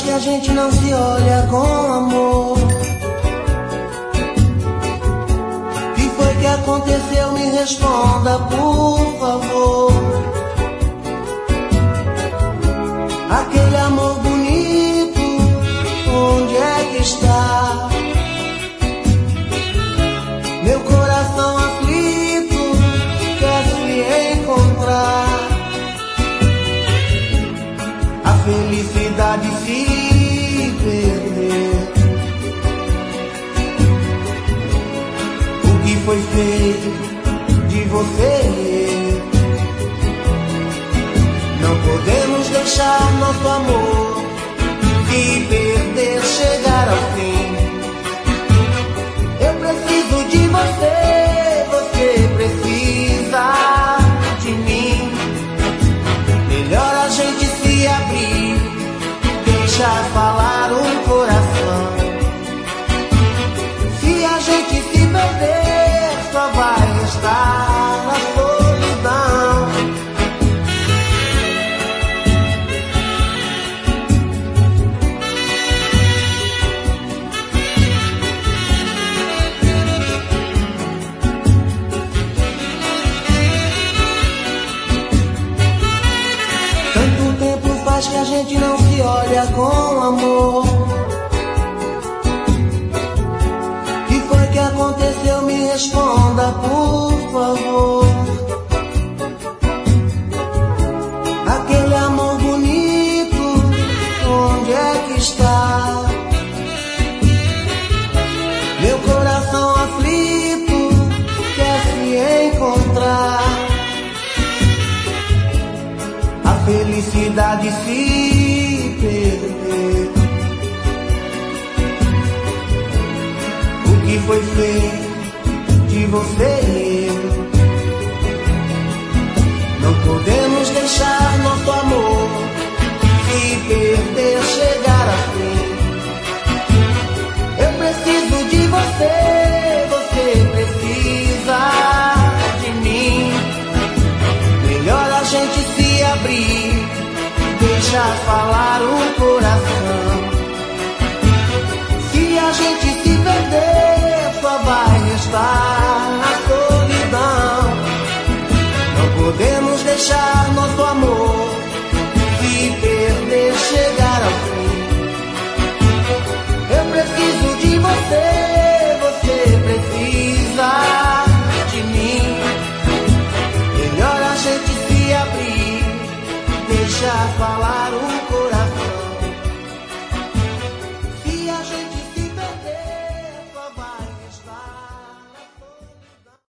faz que a gente não se olha com amor. O que foi que aconteceu? Me responda, por favor. Aquele amor bonito, onde é que está? Meu coração aflito quer se encontrar. A felicidade se perder. O que foi feito de você? Não podemos deixar nosso amor se perder, chegar ao fim. Eu preciso de você, você precisa de mim. Melhor a gente se abrir, deixar falar um coração. Se a gente se perder, só vai restar a solidão. Tanto tempo faz que a gente não se olha com amor. O que foi que aconteceu? Me responda, por favor. Aquele amor bonito, onde é que está? Meu coração aflito quer se encontrar. A felicidade se perder. O que foi feito de você? Não podemos deixar nosso amor se perder, chegar ao fim. Eu preciso de você, você precisa de mim. Melhor a gente se abrir, deixar falar o coração. Se a gente se perder, só vai restar a solidão. Não podemos deixar nosso amor se perder, chegar ao fim. Eu preciso de você, você precisa de mim. Melhor a gente se abrir, deixar falar o coração.